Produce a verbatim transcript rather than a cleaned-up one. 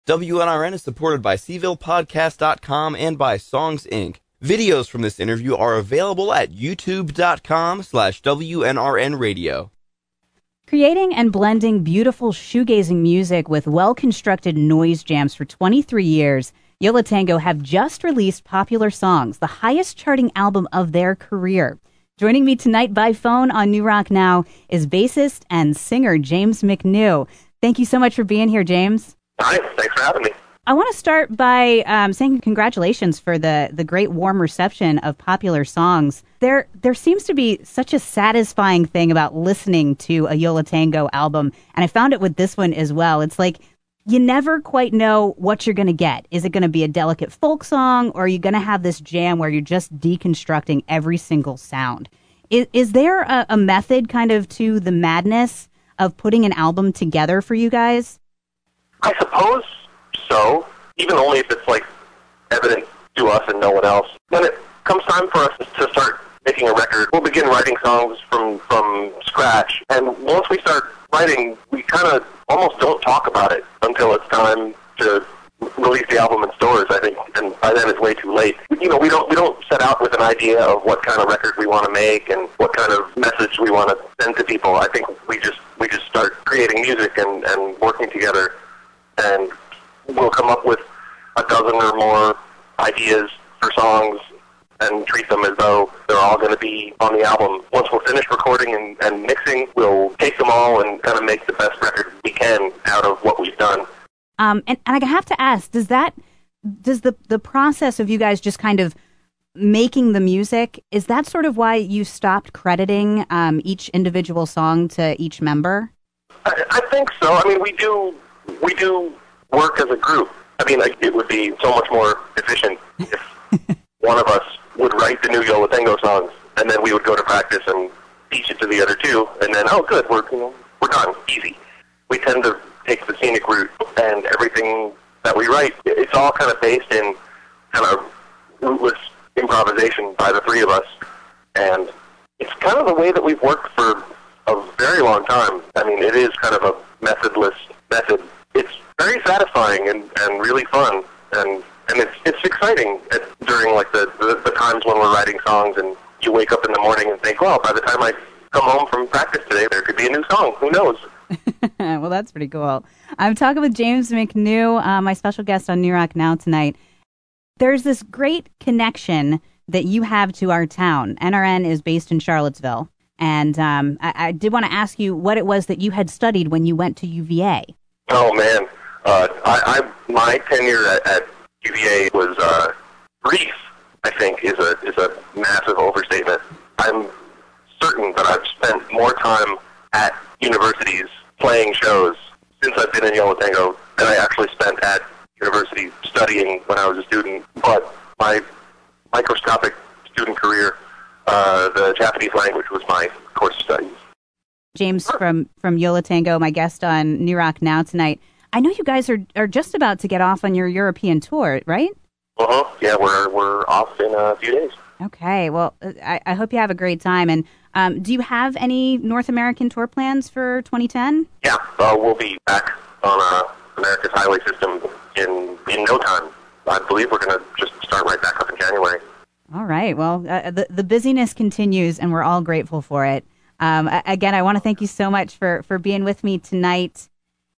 W N R N is supported by Seville Podcast dot com and by Songs Incorporated. Videos from this interview are available at YouTube dot com slash W N R N radio. Creating and blending beautiful shoegazing music with well-constructed noise jams for twenty-three years, Yo La Tengo have just released Popular Songs, the highest-charting album of their career. Joining me tonight by phone on New Rock Now is bassist and singer James McNew. Thank you so much for being here, James. Hi, thanks for having me. I want to start by um, saying congratulations for the, the great warm reception of Popular Songs. There there seems to be such a satisfying thing about listening to a Yo La Tengo album, and I found it with this one as well. It's like you never quite know what you're going to get. Is it going to be a delicate folk song, or are you going to have this jam where you're just deconstructing every single sound? Is, is there a, a method kind of to the madness of putting an album together for you guys? I suppose so, even only if it's like evident to us and no one else. When it comes time for us to start making a record, we'll begin writing songs from, from scratch. And once we start writing, we kind of almost don't talk about it until it's time to release the album in stores, I think. And by then it's way too late. You know, we don't we don't set out with an idea of what kind of record we want to make and what kind of message we want to send to people. I think we just we just start creating music and, and working together, and we'll come up with a dozen or more ideas for songs and treat them as though they're all going to be on the album. Once we're finished recording and, and mixing, we'll take them all and kind of make the best record we can out of what we've done. Um, and, and I have to ask, does that, does the, the process of you guys just kind of making the music, is that sort of why you stopped crediting um, each individual song to each member? I, I think so. I mean, we do we do work as a group. I mean, like, it would be so much more efficient if one of us would write the new Yo La Tengo songs, and then we would go to practice and teach it to the other two, and then, oh, good, we're you know, we're done, easy. We tend to take the scenic route, and everything that we write, it's all kind of based in kind of rootless improvisation by the three of us, and it's kind of the way that we've worked for a very long time. I mean, it is kind of a methodless method. It's very satisfying and, and really fun, and and it's it's exciting at, during like the, the, the times when we're writing songs, and you wake up in the morning and think, well, by the time I come home from practice today, there could be a new song. Who knows? Well, that's pretty cool. I'm talking with James McNew, uh, my special guest on New Rock Now tonight. There's this great connection that you have to our town. N R N is based in Charlottesville, and um, I, I did want to ask you what it was that you had studied when you went to U V A. Oh, man. Uh, I, I my tenure at, at U V A was uh, brief, I think, is a is a massive overstatement. I'm certain that I've spent more time at universities playing shows since I've been in Yo La Tengo than I actually spent at university studying when I was a student. But my microscopic student career, uh, the Japanese language was my course of studies. James from, from Yo La Tengo, my guest on New Rock Now tonight. I know you guys are, are just about to get off on your European tour, right? Uh-huh. Yeah, we're we're off in a few days. Okay. Well, I, I hope you have a great time. And um, do you have any North American tour plans for twenty ten? Yeah, uh, we'll be back on uh, America's highway system in, in no time. I believe we're going to just start right back up in January. All right. Well, uh, the, the busyness continues, and we're all grateful for it. Um, again, I want to thank you so much for, for being with me tonight.